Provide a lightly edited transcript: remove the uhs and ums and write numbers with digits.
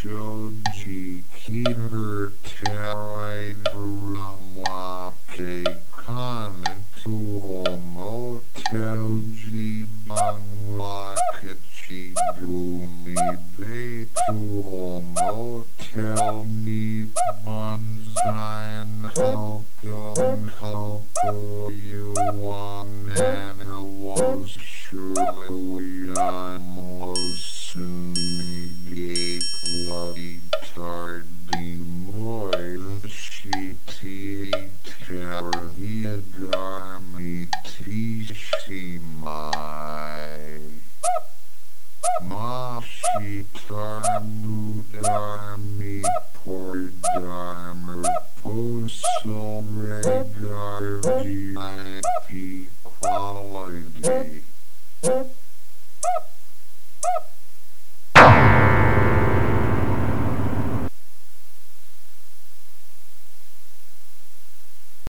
Shoji Kinder Terrain Ramwake Kanatu Motel G Banglakichi Gumi Betu Motel Ni Banzayan Helpon Helpo Yuan Anna was surely I'm Losuni Gate Bloody Tardy Moil Shiti Terria Garmi Tishi Mai Mashi Tarmudarmi Pordarmer Poso Regar VIP Quality